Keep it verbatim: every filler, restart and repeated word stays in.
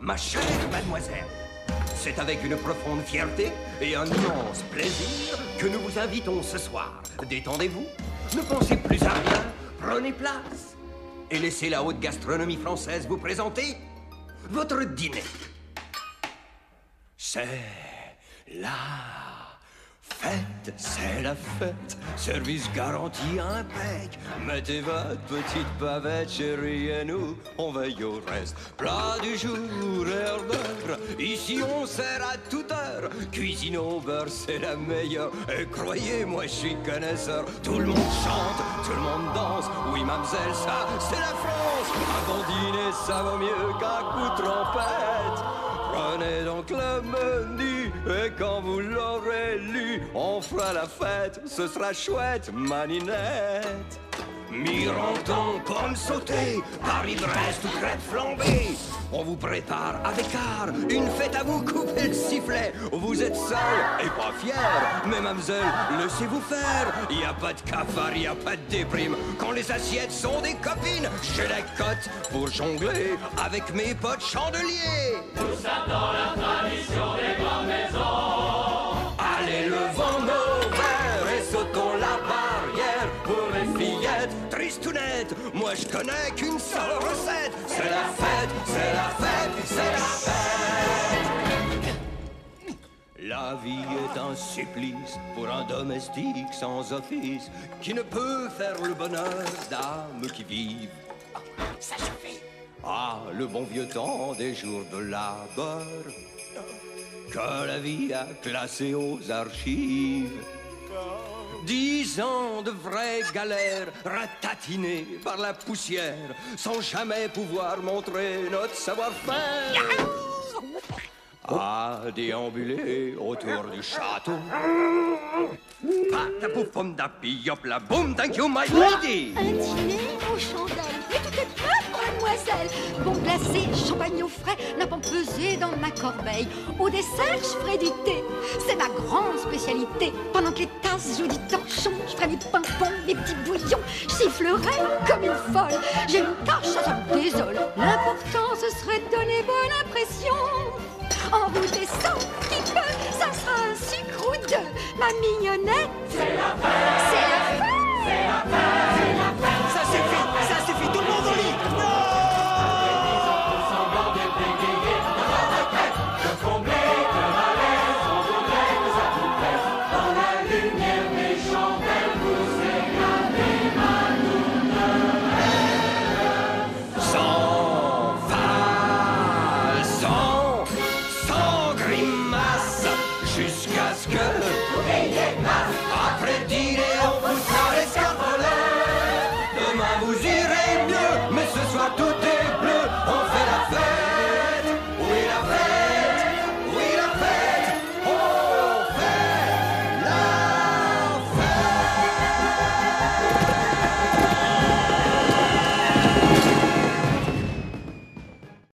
Ma chère mademoiselle, c'est avec une profonde fierté et un immense plaisir que nous vous invitons ce soir. Détendez-vous, ne pensez plus à rien, prenez place et laissez la haute gastronomie française vous présenter votre dîner. C'est la fête, c'est la fête, service garanti impec. Mettez votre petite bavette, chérie, et nous, on veille au reste. Plat du jour, hors d'œuvre, ici on sert à toute heure. Cuisine au beurre, c'est la meilleure, et croyez-moi, je suis connaisseur. Tout le monde chante, tout le monde danse, oui, mademoiselle, ça, c'est la France. Un bon dîner, ça vaut mieux qu'un coup de trompette. Prenez donc le menu et quand vous l'aurez lu, on fera la fête, ce sera chouette, maninette. Mironton, pommes sautées, Paris-Brest ou crêpes flambées. On vous prépare avec art une fête à vous couper le sifflet. Vous êtes seul et pas fier, mais mademoiselle, laissez-vous faire. Y a pas de cafard, y a pas de déprime. Quand les assiettes sont des copines, j'ai la cote pour jongler avec mes potes chandeliers. Tout ça dans la tradition des grandes maisons. Allez, levons nos verres et sautons la barrière pour les fillettes tristounettes. Moi je connais qu'une seule recette. C'est la fête, c'est la fête, c'est la fête. La vie est un supplice pour un domestique sans office qui ne peut faire le bonheur d'âmes qui vivent. Oh, ça suffit. Ah, le bon vieux temps des jours de labeur que la vie a classé aux archives. Dix ans de vraies galères ratatinées par la poussière sans jamais pouvoir montrer notre savoir-faire. À déambuler autour du château. Patapoufom da pillop la boum, thank you my lady. Un dîner aux chandelles, mais tout est prêt, mademoiselle. Bon glacé, champagne au frais, n'a pas pesé dans ma corbeille. Au dessert, je ferai du thé, c'est ma grande spécialité. Pendant que les tasses jouent du torchon, je ferai des pimpons, des petits bouillons. Je sifflerai comme une folle. J'ai une tâche, ça, ça me désole. L'important, ce serait de donner bonne impression. En vous descend petit peu, ça sera un sucre ou deux. Ma mignonnette, C'est la fête, c'est la fête, c'est la fête, c'est la